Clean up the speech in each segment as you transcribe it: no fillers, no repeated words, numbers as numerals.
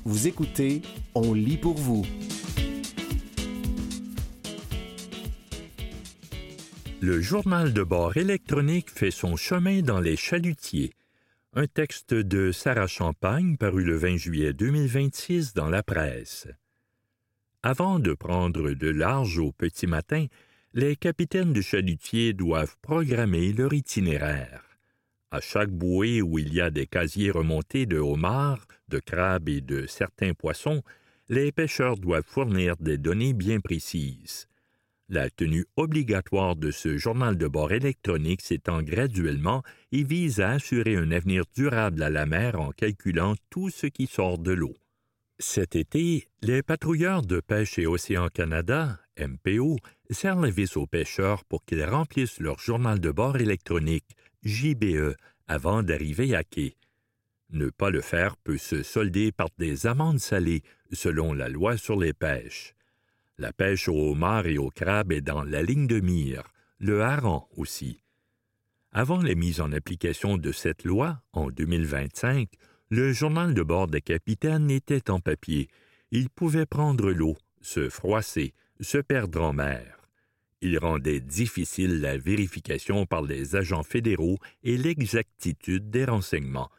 Vous écoutez On lit pour vous. Le journal de bord électronique fait son chemin dans les chalutiers. Un texte de Sarah Champagne paru le 20 juillet 2026 dans la presse. Avant de prendre de large au petit matin, les capitaines de chalutiers doivent programmer leur itinéraire. À chaque bouée où il y a des casiers remontés de homards, de crabes et de certains poissons, les pêcheurs doivent fournir des données bien précises. La tenue obligatoire de ce journal de bord électronique s'étend graduellement et vise à assurer un avenir durable à la mer en calculant tout ce qui sort de l'eau. Cet été, les patrouilleurs de pêche et Océan Canada, MPO, serrent la vis aux pêcheurs pour qu'ils remplissent leur journal de bord électronique, JBE, avant d'arriver à quai. Ne pas le faire peut se solder par des amendes salées, selon la loi sur les pêches. La pêche au homard et au crabe est dans la ligne de mire, le hareng aussi. Avant la mise en application de cette loi, en 2025, le journal de bord des capitaines était en papier. Il pouvait prendre l'eau, se froisser, se perdre en mer. Il rendait difficile la vérification par les agents fédéraux et l'exactitude des renseignements.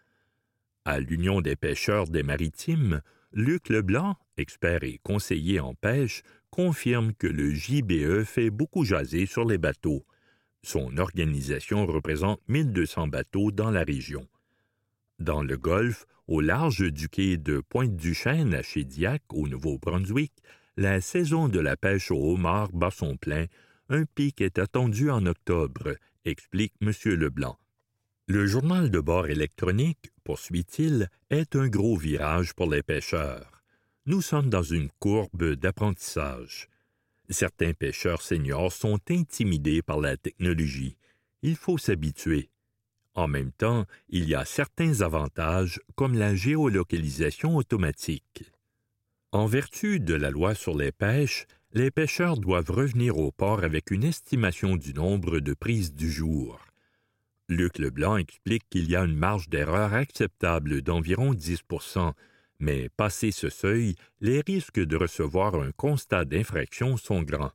À l'Union des pêcheurs des Maritimes, Luc Leblanc, expert et conseiller en pêche, confirme que le JBE fait beaucoup jaser sur les bateaux. Son organisation représente 1200 bateaux dans la région. Dans le Golfe, au large du quai de Pointe-du-Chêne à Shediac, au Nouveau-Brunswick, la saison de la pêche au homard bat son plein. Un pic est attendu en octobre, explique M. Leblanc. Le journal de bord électronique, poursuit-il, est un gros virage pour les pêcheurs. Nous sommes dans une courbe d'apprentissage. Certains pêcheurs seniors sont intimidés par la technologie. Il faut s'habituer. En même temps, il y a certains avantages, comme la géolocalisation automatique. En vertu de la loi sur les pêches, les pêcheurs doivent revenir au port avec une estimation du nombre de prises du jour. Luc Leblanc explique qu'il y a une marge d'erreur acceptable d'environ 10 %, mais passé ce seuil, les risques de recevoir un constat d'infraction sont grands.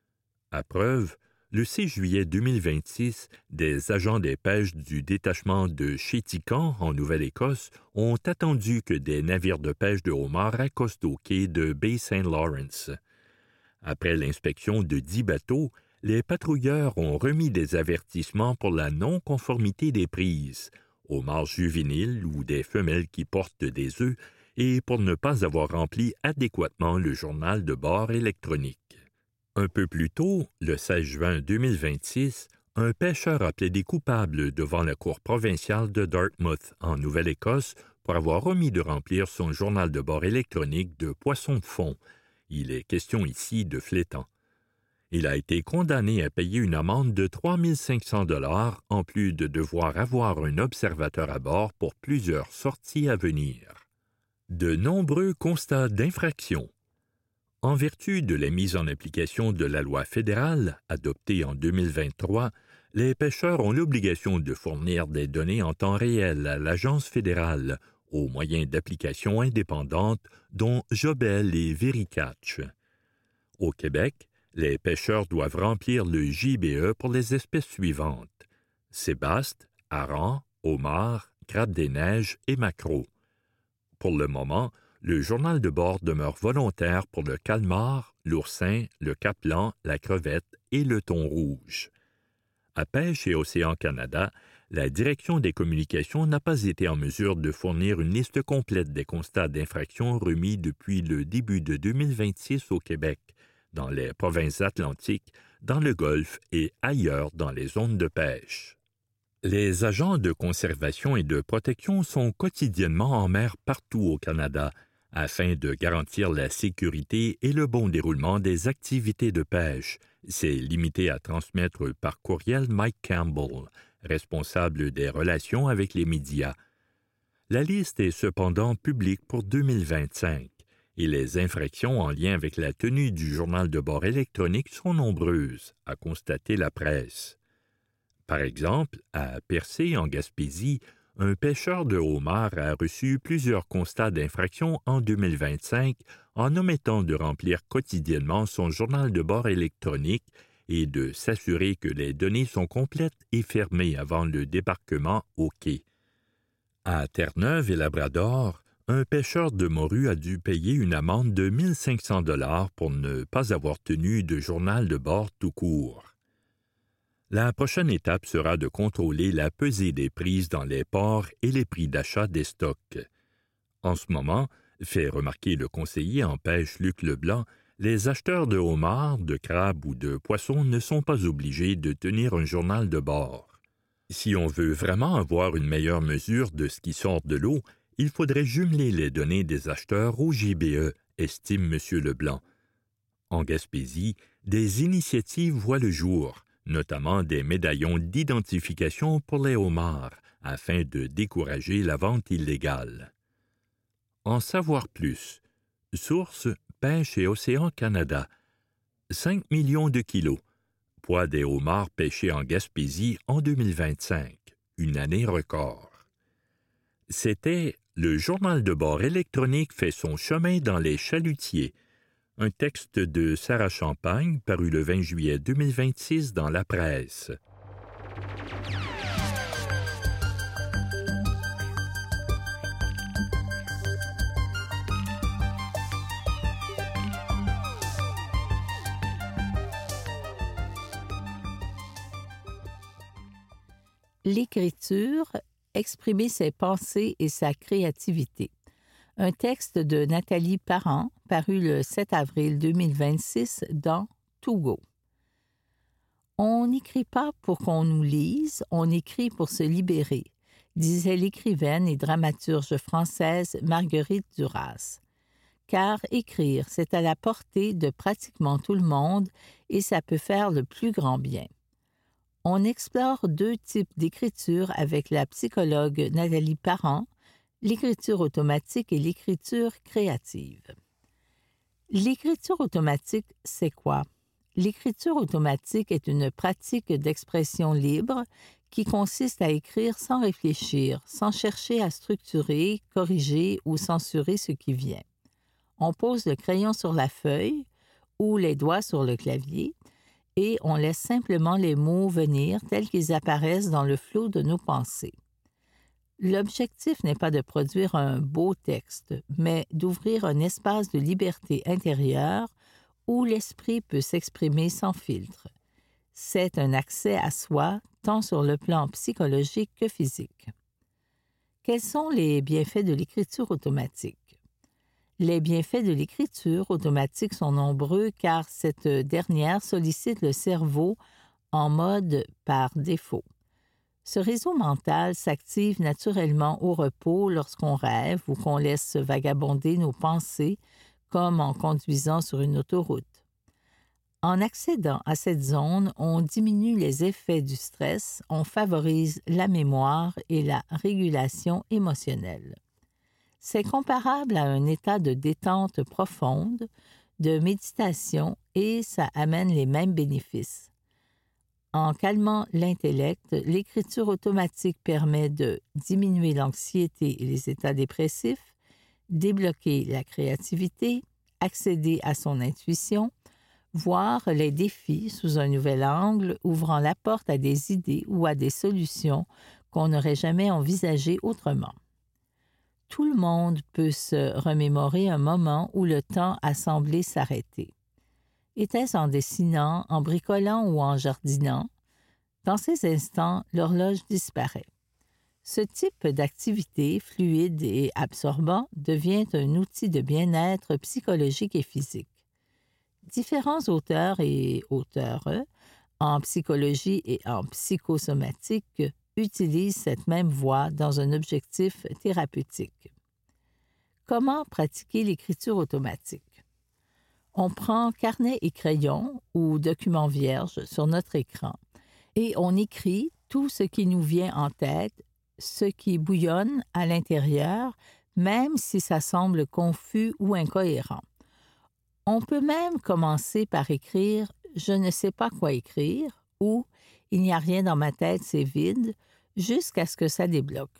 À preuve, le 6 juillet 2026, des agents des pêches du détachement de Chéticamp, en Nouvelle-Écosse, ont attendu que des navires de pêche de homard accostent au quai de Baie St. Lawrence. Après l'inspection de 10 bateaux, les patrouilleurs ont remis des avertissements pour la non-conformité des prises, homards juvéniles ou des femelles qui portent des œufs, et pour ne pas avoir rempli adéquatement le journal de bord électronique. Un peu plus tôt, le 16 juin 2026, un pêcheur a plaidé coupable devant la Cour provinciale de Dartmouth, en Nouvelle-Écosse, pour avoir omis de remplir son journal de bord électronique de poissons de fond. Il est question ici de flétans. Il a été condamné à payer une amende de 3 500 $ en plus de devoir avoir un observateur à bord pour plusieurs sorties à venir. De nombreux constats d'infraction. En vertu de la mise en application de la loi fédérale, adoptée en 2023, les pêcheurs ont l'obligation de fournir des données en temps réel à l'Agence fédérale, aux moyens d'application indépendantes, dont Jobel et Vericatch. Au Québec, les pêcheurs doivent remplir le JBE pour les espèces suivantes: sébaste, hareng, homard, crabe des neiges et maquereau. Pour le moment, le journal de bord demeure volontaire pour le calmar, l'oursin, le caplan, la crevette et le thon rouge. À Pêche et Océan Canada, la Direction des communications n'a pas été en mesure de fournir une liste complète des constats d'infraction remis depuis le début de 2026 au Québec, dans les provinces atlantiques, dans le Golfe et ailleurs dans les zones de pêche. Les agents de conservation et de protection sont quotidiennement en mer partout au Canada, afin de garantir la sécurité et le bon déroulement des activités de pêche. C'est limité à transmettre par courriel Mike Campbell, responsable des relations avec les médias. La liste est cependant publique pour 2025 et les infractions en lien avec la tenue du journal de bord électronique sont nombreuses, a constaté la presse. Par exemple, à Percé, en Gaspésie, un pêcheur de homard a reçu plusieurs constats d'infraction en 2025 en omettant de remplir quotidiennement son journal de bord électronique et de s'assurer que les données sont complètes et fermées avant le débarquement au quai. À Terre-Neuve et Labrador, un pêcheur de morue a dû payer une amende de 1 500 $ pour ne pas avoir tenu de journal de bord tout court. La prochaine étape sera de contrôler la pesée des prises dans les ports et les prix d'achat des stocks. En ce moment, fait remarquer le conseiller en pêche Luc Leblanc, les acheteurs de homards, de crabes ou de poissons ne sont pas obligés de tenir un journal de bord. Si on veut vraiment avoir une meilleure mesure de ce qui sort de l'eau, il faudrait jumeler les données des acheteurs au GBE, estime M. Leblanc. En Gaspésie, des initiatives voient le jour, notamment des médaillons d'identification pour les homards, afin de décourager la vente illégale. En savoir plus. Source Pêche et Océan Canada. 5 millions de kilos. Poids des homards pêchés en Gaspésie en 2025. Une année record. C'était « Le journal de bord électronique fait son chemin dans les chalutiers ». Un texte de Sarah Champagne paru le 20 juillet 2026 dans la presse. L'écriture, exprimer ses pensées et sa créativité. Un texte de Nathalie Parent, paru le 7 avril 2026 dans Togo. On n'écrit pas pour qu'on nous lise, on écrit pour se libérer, disait l'écrivaine et dramaturge française Marguerite Duras. Car écrire, c'est à la portée de pratiquement tout le monde et ça peut faire le plus grand bien. On explore 2 types d'écriture avec la psychologue Nathalie Parent, l'écriture automatique et l'écriture créative. L'écriture automatique, c'est quoi? L'écriture automatique est une pratique d'expression libre qui consiste à écrire sans réfléchir, sans chercher à structurer, corriger ou censurer ce qui vient. On pose le crayon sur la feuille ou les doigts sur le clavier et on laisse simplement les mots venir tels qu'ils apparaissent dans le flot de nos pensées. L'objectif n'est pas de produire un beau texte, mais d'ouvrir un espace de liberté intérieure où l'esprit peut s'exprimer sans filtre. C'est un accès à soi, tant sur le plan psychologique que physique. Quels sont les bienfaits de l'écriture automatique? Les bienfaits de l'écriture automatique sont nombreux car cette dernière sollicite le cerveau en mode par défaut. Ce réseau mental s'active naturellement au repos lorsqu'on rêve ou qu'on laisse vagabonder nos pensées, comme en conduisant sur une autoroute. En accédant à cette zone, on diminue les effets du stress, on favorise la mémoire et la régulation émotionnelle. C'est comparable à un état de détente profonde, de méditation et ça amène les mêmes bénéfices. En calmant l'intellect, l'écriture automatique permet de diminuer l'anxiété et les états dépressifs, débloquer la créativité, accéder à son intuition, voir les défis sous un nouvel angle, ouvrant la porte à des idées ou à des solutions qu'on n'aurait jamais envisagées autrement. Tout le monde peut se remémorer un moment où le temps a semblé s'arrêter. Était-ce en dessinant, en bricolant ou en jardinant? Dans ces instants, l'horloge disparaît. Ce type d'activité fluide et absorbant devient un outil de bien-être psychologique et physique. Différents auteurs et auteures en psychologie et en psychosomatique utilisent cette même voie dans un objectif thérapeutique. Comment pratiquer l'écriture automatique? On prend carnet et crayon ou document vierge sur notre écran et on écrit tout ce qui nous vient en tête, ce qui bouillonne à l'intérieur, même si ça semble confus ou incohérent. On peut même commencer par écrire « Je ne sais pas quoi écrire » ou « Il n'y a rien dans ma tête, c'est vide » jusqu'à ce que ça débloque.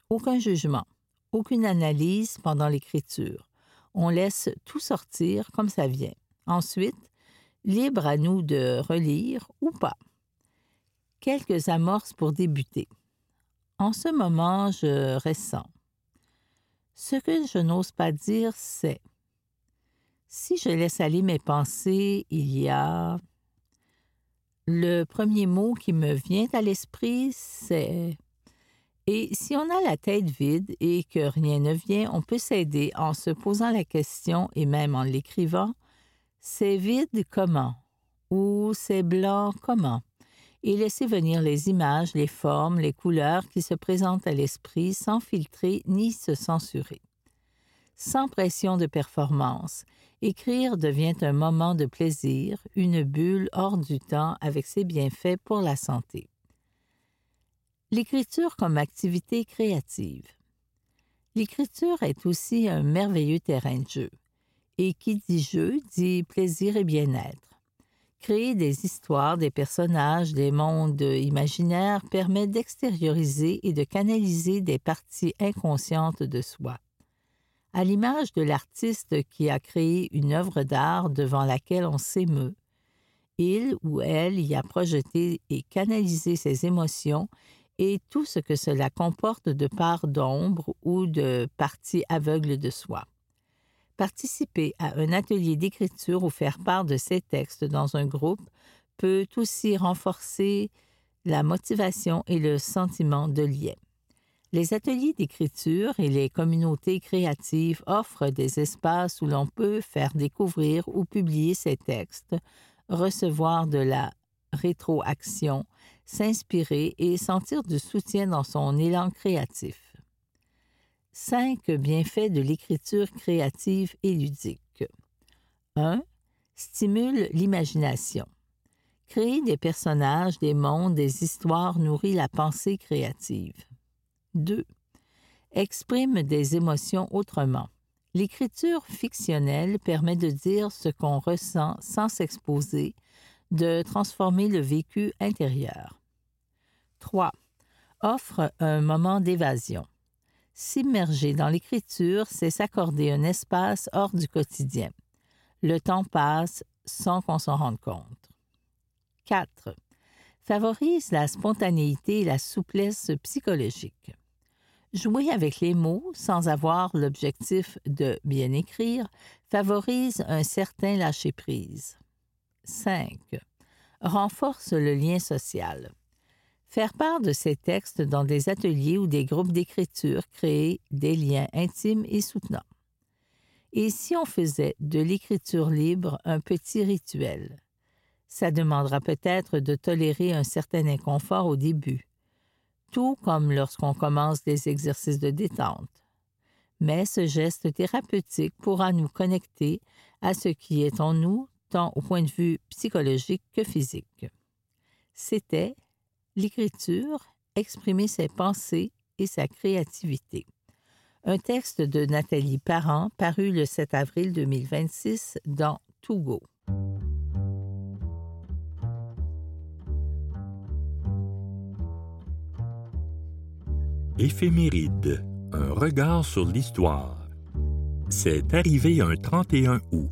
Aucun jugement, aucune analyse pendant l'écriture. On laisse tout sortir comme ça vient. Ensuite, libre à nous de relire ou pas. Quelques amorces pour débuter. En ce moment, je ressens. Ce que je n'ose pas dire, c'est si je laisse aller mes pensées, il y a... Le premier mot qui me vient à l'esprit, c'est... Et si on a la tête vide et que rien ne vient, on peut s'aider en se posant la question et même en l'écrivant. C'est vide comment? Ou c'est blanc comment? Et laisser venir les images, les formes, les couleurs qui se présentent à l'esprit sans filtrer ni se censurer. Sans pression de performance, écrire devient un moment de plaisir, une bulle hors du temps avec ses bienfaits pour la santé. L'écriture comme activité créative. L'écriture est aussi un merveilleux terrain de jeu. Et qui dit jeu dit plaisir et bien-être. Créer des histoires, des personnages, des mondes imaginaires permet d'extérioriser et de canaliser des parties inconscientes de soi. À l'image de l'artiste qui a créé une œuvre d'art devant laquelle on s'émeut, il ou elle y a projeté et canalisé ses émotions et tout ce que cela comporte de parts d'ombre ou de parties aveugles de soi. Participer à un atelier d'écriture ou faire part de ses textes dans un groupe peut aussi renforcer la motivation et le sentiment de lien. Les ateliers d'écriture et les communautés créatives offrent des espaces où l'on peut faire découvrir ou publier ses textes, recevoir de la rétroaction, s'inspirer et sentir du soutien dans son élan créatif. 5 bienfaits de l'écriture créative et ludique. 1. Stimule l'imagination. Créer des personnages, des mondes, des histoires nourrit la pensée créative. 2. Exprime des émotions autrement. L'écriture fictionnelle permet de dire ce qu'on ressent sans s'exposer, de transformer le vécu intérieur. 3. Offre un moment d'évasion. S'immerger dans l'écriture, c'est s'accorder un espace hors du quotidien. Le temps passe sans qu'on s'en rende compte. 4. Favorise la spontanéité et la souplesse psychologique. Jouer avec les mots sans avoir l'objectif de bien écrire favorise un certain lâcher-prise. 5. Renforce le lien social. Faire part de ces textes dans des ateliers ou des groupes d'écriture crée des liens intimes et soutenants. Et si on faisait de l'écriture libre un petit rituel? Ça demandera peut-être de tolérer un certain inconfort au début, tout comme lorsqu'on commence des exercices de détente. Mais ce geste thérapeutique pourra nous connecter à ce qui est en nous, tant au point de vue psychologique que physique. C'était l'écriture, exprimer ses pensées et sa créativité. Un texte de Nathalie Parent paru le 7 avril 2026 dans To Go. Éphéméride, un regard sur l'histoire. C'est arrivé un 31 août.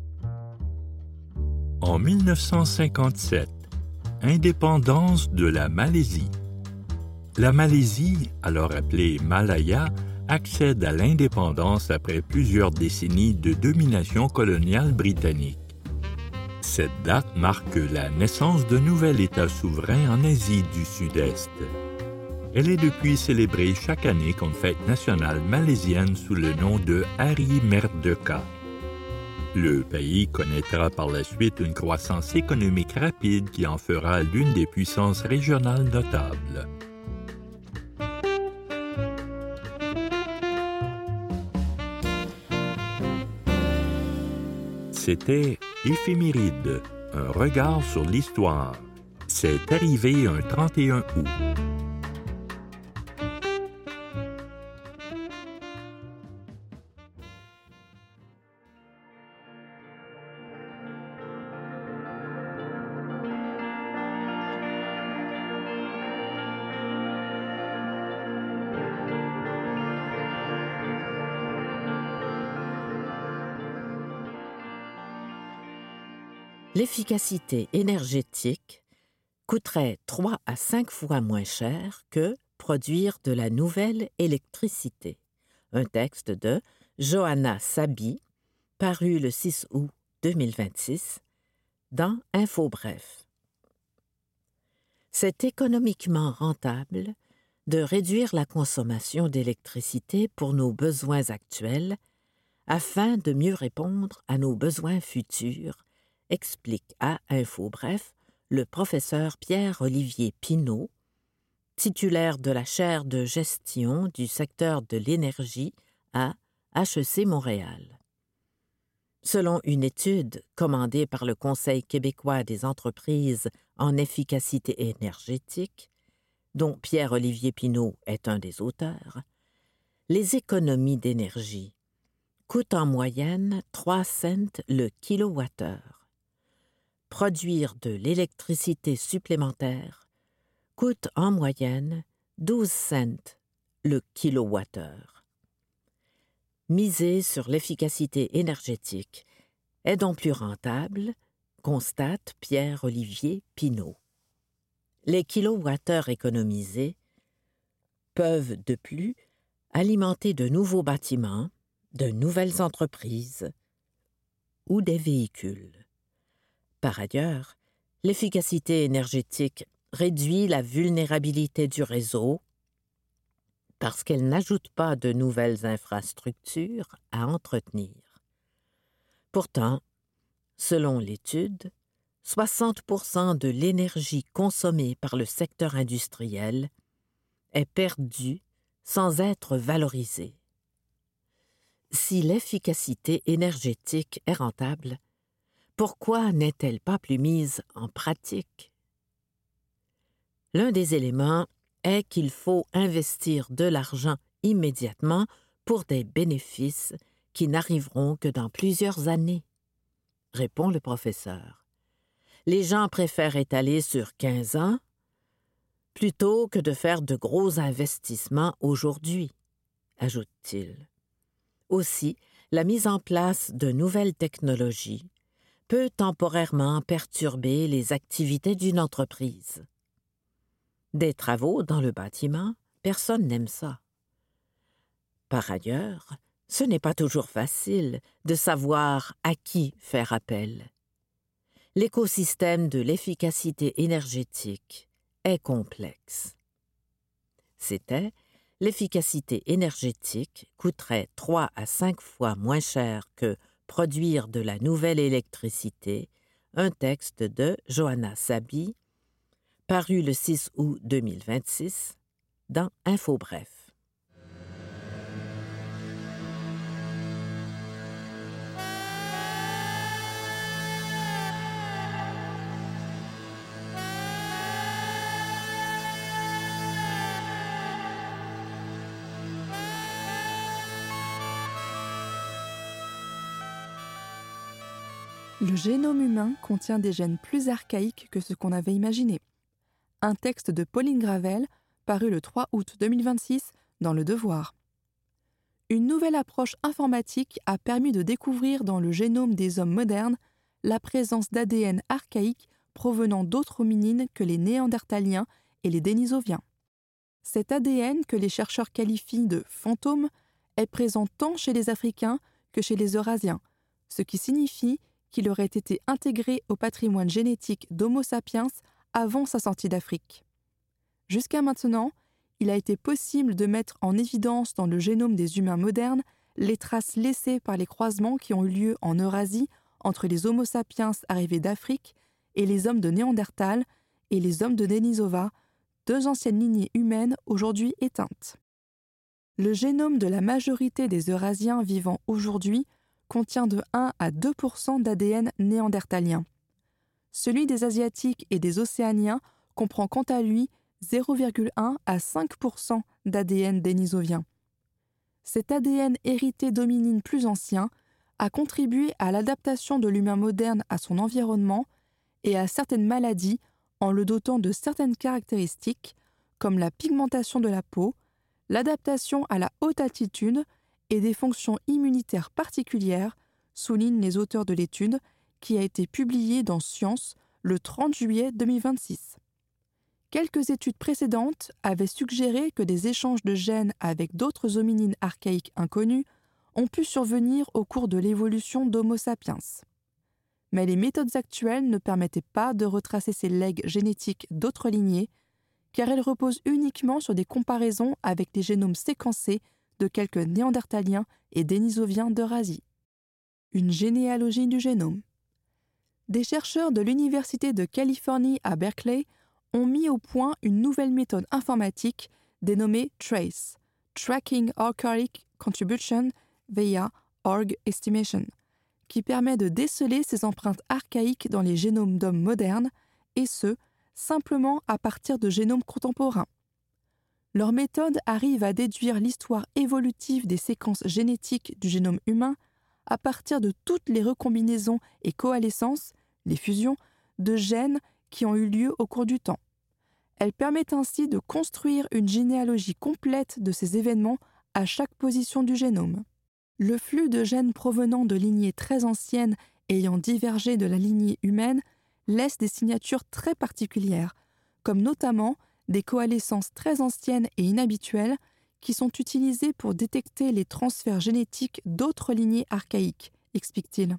En 1957, indépendance de la Malaisie. La Malaisie, alors appelée Malaya, accède à l'indépendance après plusieurs décennies de domination coloniale britannique. Cette date marque la naissance d'un nouvel État souverain en Asie du Sud-Est. Elle est depuis célébrée chaque année comme fête nationale malaisienne sous le nom de Hari Merdeka. Le pays connaîtra par la suite une croissance économique rapide qui en fera l'une des puissances régionales notables. C'était Éphéméride, un regard sur l'histoire. C'est arrivé un 31 août. l'efficacité énergétique coûterait 3 à 5 fois moins cher que produire de la nouvelle électricité. Un texte de Johanna Sabi, paru le 6 août 2026, dans InfoBref. C'est économiquement rentable de réduire la consommation d'électricité pour nos besoins actuels afin de mieux répondre à nos besoins futurs, explique à InfoBref le professeur Pierre-Olivier Pinault, titulaire de la chaire de gestion du secteur de l'énergie à HEC Montréal. Selon une étude commandée par le Conseil québécois des entreprises en efficacité énergétique, dont Pierre-Olivier Pinault est un des auteurs, les économies d'énergie coûtent en moyenne 3 cents le kilowattheure. Produire de l'électricité supplémentaire coûte en moyenne 12 cents le kilowattheure. Miser sur l'efficacité énergétique est donc plus rentable, constate Pierre-Olivier Pinault. Les kilowattheures économisés peuvent de plus alimenter de nouveaux bâtiments, de nouvelles entreprises ou des véhicules. Par ailleurs, l'efficacité énergétique réduit la vulnérabilité du réseau parce qu'elle n'ajoute pas de nouvelles infrastructures à entretenir. Pourtant, selon l'étude, 60% de l'énergie consommée par le secteur industriel est perdue sans être valorisée. Si l'efficacité énergétique est rentable, pourquoi n'est-elle pas plus mise en pratique? L'un des éléments est qu'il faut investir de l'argent immédiatement pour des bénéfices qui n'arriveront que dans plusieurs années, répond le professeur. Les gens préfèrent étaler sur 15 ans plutôt que de faire de gros investissements aujourd'hui, ajoute-t-il. Aussi, la mise en place de nouvelles technologies peut temporairement perturber les activités d'une entreprise. Des travaux dans le bâtiment, personne n'aime ça. Par ailleurs, ce n'est pas toujours facile de savoir à qui faire appel. L'écosystème de l'efficacité énergétique est complexe. C'était « L'efficacité énergétique coûterait 3 à 5 fois moins cher que produire de la nouvelle électricité », un texte de Johanna Sabi, paru le 6 août 2026, dans InfoBref. Le génome humain contient des gènes plus archaïques que ce qu'on avait imaginé. Un texte de Pauline Gravel, paru le 3 août 2026 dans Le Devoir. Une nouvelle approche informatique a permis de découvrir dans le génome des hommes modernes la présence d'ADN archaïque provenant d'autres hominines que les Néandertaliens et les Dénisoviens. Cet ADN, que les chercheurs qualifient de « fantôme », est présent tant chez les Africains que chez les Eurasiens, ce qui signifie qu'il aurait été intégré au patrimoine génétique d'Homo sapiens avant sa sortie d'Afrique. Jusqu'à maintenant, il a été possible de mettre en évidence dans le génome des humains modernes les traces laissées par les croisements qui ont eu lieu en Eurasie entre les Homo sapiens arrivés d'Afrique et les hommes de Néandertal et les hommes de Denisova, deux anciennes lignées humaines aujourd'hui éteintes. Le génome de la majorité des Eurasiens vivant aujourd'hui contient de 1 à 2% d'ADN néandertalien. Celui des Asiatiques et des Océaniens comprend quant à lui 0,1 à 5% d'ADN dénisovien. Cet ADN hérité d'hominines plus anciens a contribué à l'adaptation de l'humain moderne à son environnement et à certaines maladies en le dotant de certaines caractéristiques comme la pigmentation de la peau, l'adaptation à la haute altitude et des fonctions immunitaires particulières, soulignent les auteurs de l'étude, qui a été publié dans Science le 30 juillet 2026. Quelques études précédentes avaient suggéré que des échanges de gènes avec d'autres hominines archaïques inconnus ont pu survenir au cours de l'évolution d'Homo sapiens. Mais les méthodes actuelles ne permettaient pas de retracer ces legs génétiques d'autres lignées, car elles reposent uniquement sur des comparaisons avec les génomes séquencés de quelques néandertaliens et dénisoviens d'Eurasie. Une généalogie du génome. Des chercheurs de l'Université de Californie à Berkeley ont mis au point une nouvelle méthode informatique dénommée TRACE, Tracking Archaic Contribution via Org Estimation, qui permet de déceler ces empreintes archaïques dans les génomes d'hommes modernes, et ce, simplement à partir de génomes contemporains. Leur méthode arrive à déduire l'histoire évolutive des séquences génétiques du génome humain à partir de toutes les recombinaisons et coalescences, les fusions, de gènes qui ont eu lieu au cours du temps. Elle permet ainsi de construire une généalogie complète de ces événements à chaque position du génome. Le flux de gènes provenant de lignées très anciennes ayant divergé de la lignée humaine laisse des signatures très particulières, comme notamment des coalescences très anciennes et inhabituelles qui sont utilisées pour détecter les transferts génétiques d'autres lignées archaïques, explique-t-il.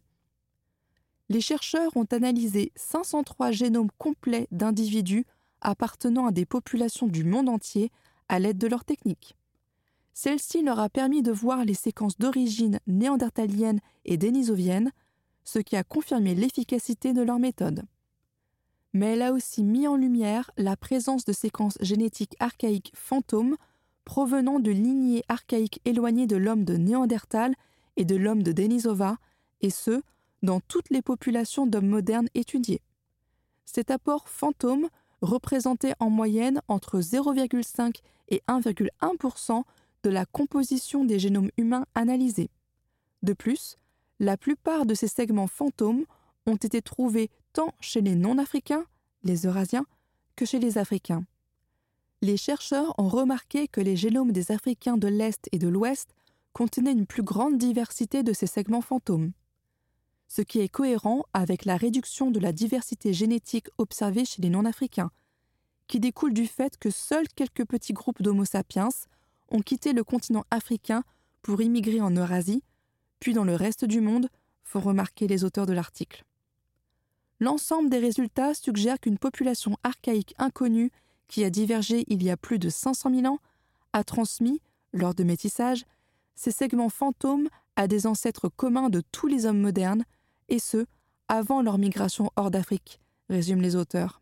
Les chercheurs ont analysé 503 génomes complets d'individus appartenant à des populations du monde entier à l'aide de leur technique. Celle-ci leur a permis de voir les séquences d'origine néandertalienne et dénisovienne, ce qui a confirmé l'efficacité de leur méthode. Mais elle a aussi mis en lumière la présence de séquences génétiques archaïques fantômes provenant de lignées archaïques éloignées de l'homme de Néandertal et de l'homme de Denisova, et ce, dans toutes les populations d'hommes modernes étudiées. Cet apport fantôme représentait en moyenne entre 0,5 et 1,1% de la composition des génomes humains analysés. De plus, la plupart de ces segments fantômes ont été trouvés tant chez les non-africains, les Eurasiens, que chez les Africains. Les chercheurs ont remarqué que les génomes des Africains de l'Est et de l'Ouest contenaient une plus grande diversité de ces segments fantômes, ce qui est cohérent avec la réduction de la diversité génétique observée chez les non-africains, qui découle du fait que seuls quelques petits groupes d'Homo sapiens ont quitté le continent africain pour immigrer en Eurasie, puis dans le reste du monde, font remarquer les auteurs de l'article. L'ensemble des résultats suggère qu'une population archaïque inconnue qui a divergé il y a plus de 500 000 ans a transmis, lors de métissage, ces segments fantômes à des ancêtres communs de tous les hommes modernes, et ce, avant leur migration hors d'Afrique, résument les auteurs.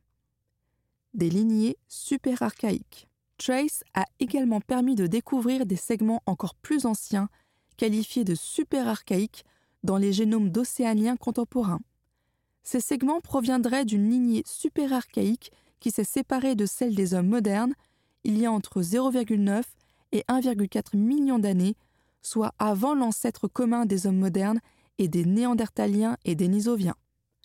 Des lignées super archaïques. TRACE a également permis de découvrir des segments encore plus anciens, qualifiés de super archaïques, dans les génomes d'océaniens contemporains. Ces segments proviendraient d'une lignée super archaïque qui s'est séparée de celle des hommes modernes il y a entre 0,9 et 1,4 million d'années, soit avant l'ancêtre commun des hommes modernes et des néandertaliens et dénisoviens.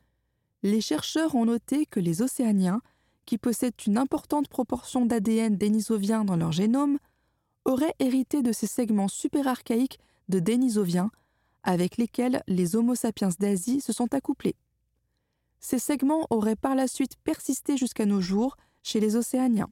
Les chercheurs ont noté que les océaniens, qui possèdent une importante proportion d'ADN dénisovien dans leur génome, auraient hérité de ces segments super archaïques de dénisoviens avec lesquels les Homo sapiens d'Asie se sont accouplés. Ces segments auraient par la suite persisté jusqu'à nos jours chez les océaniens.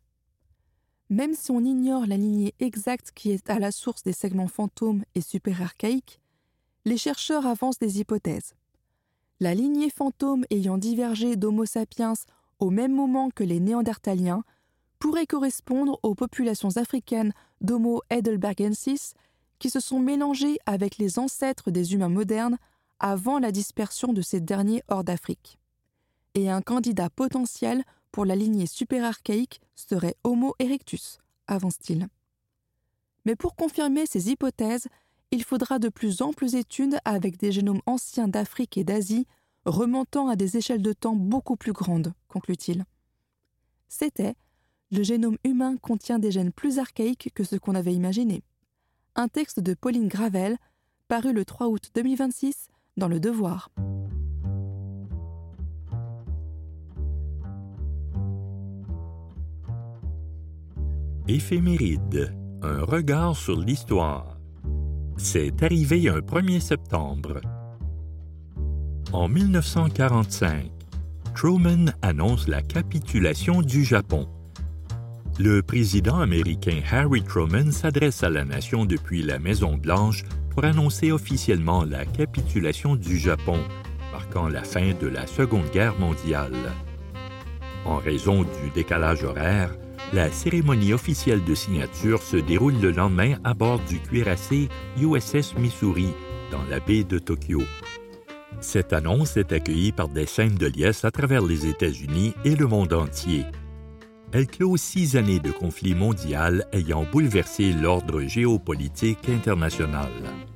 Même si on ignore la lignée exacte qui est à la source des segments fantômes et super archaïques, les chercheurs avancent des hypothèses. La lignée fantôme ayant divergé d'Homo sapiens au même moment que les néandertaliens pourrait correspondre aux populations africaines d'Homo heidelbergensis qui se sont mélangées avec les ancêtres des humains modernes avant la dispersion de ces derniers hors d'Afrique. Et un candidat potentiel pour la lignée super-archaïque serait Homo erectus, avance-t-il. Mais pour confirmer ces hypothèses, il faudra de plus amples études avec des génomes anciens d'Afrique et d'Asie remontant à des échelles de temps beaucoup plus grandes, conclut-il. C'était « Le génome humain contient des gènes plus archaïques que ce qu'on avait imaginé ». Un texte de Pauline Gravel, paru le 3 août 2026 dans Le Devoir. Éphéméride, un regard sur l'histoire. C'est arrivé un 1er septembre. En 1945, Truman annonce la capitulation du Japon. Le président américain Harry Truman s'adresse à la nation depuis la Maison-Blanche pour annoncer officiellement la capitulation du Japon, marquant la fin de la Seconde Guerre mondiale. En raison du décalage horaire, la cérémonie officielle de signature se déroule le lendemain à bord du cuirassé USS Missouri, dans la baie de Tokyo. Cette annonce est accueillie par des scènes de liesse à travers les États-Unis et le monde entier. Elle clôt 6 années de conflit mondial ayant bouleversé l'ordre géopolitique international.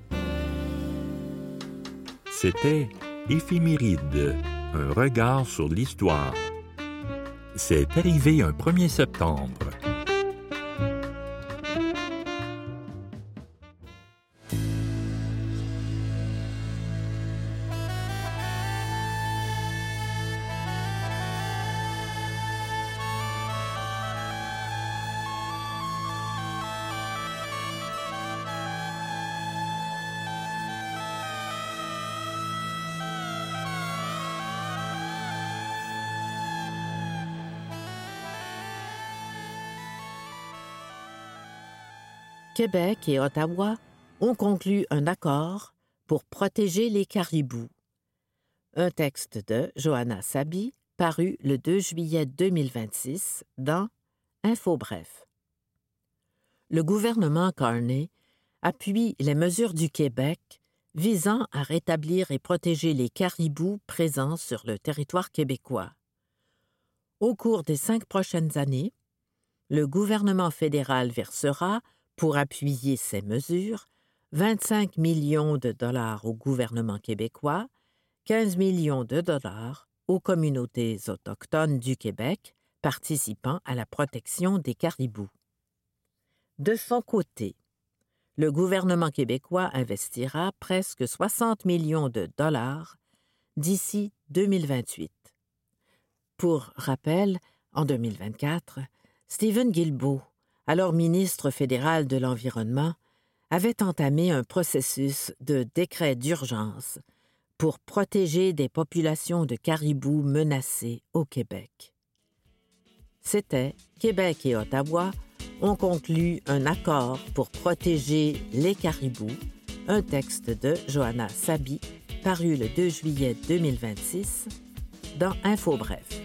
C'était Éphéméride, un regard sur l'histoire. C'est arrivé un 1er septembre. Québec et Ottawa ont conclu un accord pour protéger les caribous. Un texte de Johanna Sabi, paru le 2 juillet 2026 dans InfoBref. Le gouvernement Carney appuie les mesures du Québec visant à rétablir et protéger les caribous présents sur le territoire québécois. Au cours des 5 prochaines années, le gouvernement fédéral versera, pour appuyer ces mesures, 25 millions de dollars au gouvernement québécois, 15 millions de dollars aux communautés autochtones du Québec participant à la protection des caribous. De son côté, le gouvernement québécois investira presque 60 millions de dollars d'ici 2028. Pour rappel, en 2024, Stephen Guilbeault, alors ministre fédéral de l'Environnement, avait entamé un processus de décret d'urgence pour protéger des populations de caribous menacées au Québec. C'était Québec et Ottawa ont conclu un accord pour protéger les caribous, un texte de Johanna Sabi, paru le 2 juillet 2026 dans InfoBref.